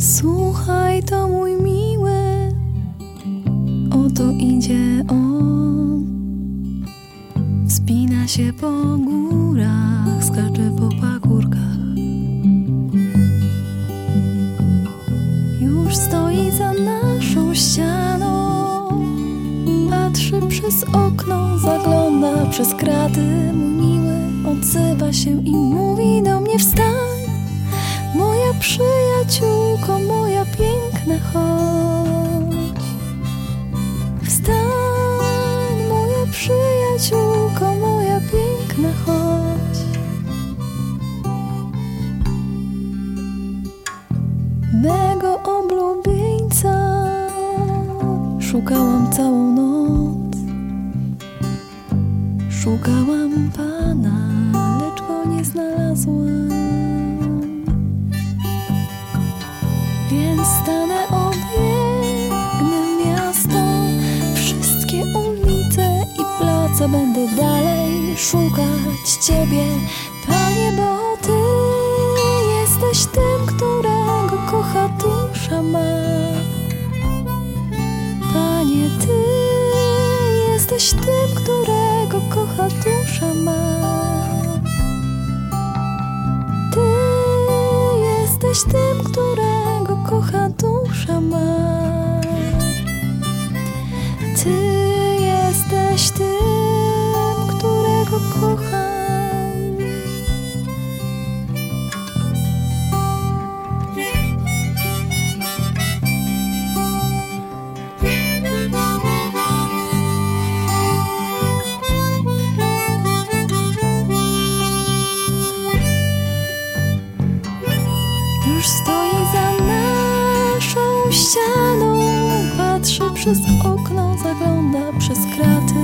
Słuchaj, to mój miły, oto idzie on. Wspina się po górach, skacze po pagórkach. Już stoi za naszą ścianą, patrzy przez okno, zagląda przez kraty. Mój miły odzywa się i mówi do mnie: wstań, moja przyjaciółko, moja piękna, chodź. Wstań, moja przyjaciółko, moja piękna, chodź. Mego oblubieńca szukałam całą noc. Szukałam Pana, lecz go nie znalazłam. Więc stanę, obiegnę miasto, wszystkie ulice i place, będę dalej szukać Ciebie, Panie, bo Ty jesteś tym, którego kocha dusza ma. Panie, Ty jesteś tym, którego kocha dusza ma. Ty jesteś tym, którego kocha dusza ma. Ty jesteś tym, którego kocham. Już stoi za naszą ścianą, patrzy przez okno, zagląda przez kraty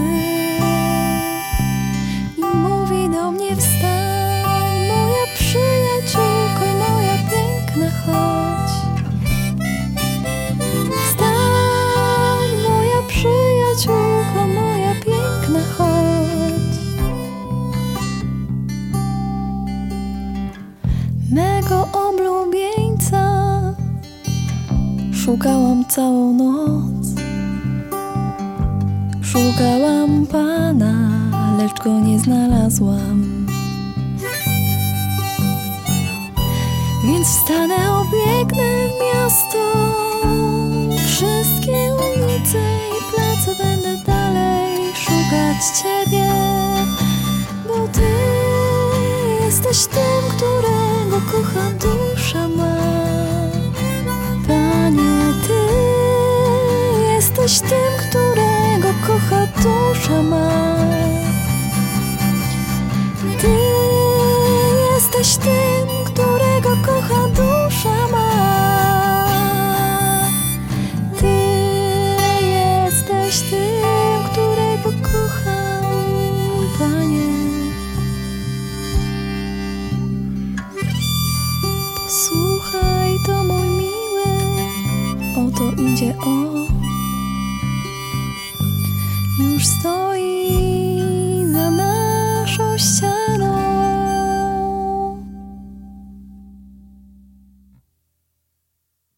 i mówi do mnie: wstań, moja przyjaciółko, moja piękna, chodź. Wstań, moja przyjaciółko, moja piękna, chodź. Mego oblubieńca szukałam całą noc. Szukałam Pana, lecz go nie znalazłam. Więc wstanę, obiegnę miasto, wszystkie ulice i place, będę dalej szukać Ciebie, bo Ty jesteś tym, którego kocha dusza ma. Panie, Ty jesteś tym, którego kocha dusza ma. Ty jesteś tym, którego kocha dusza ma. Ty jesteś tym, którego kocham, Panie. Posłuchaj, to mój miły, oto idzie on. Już stoi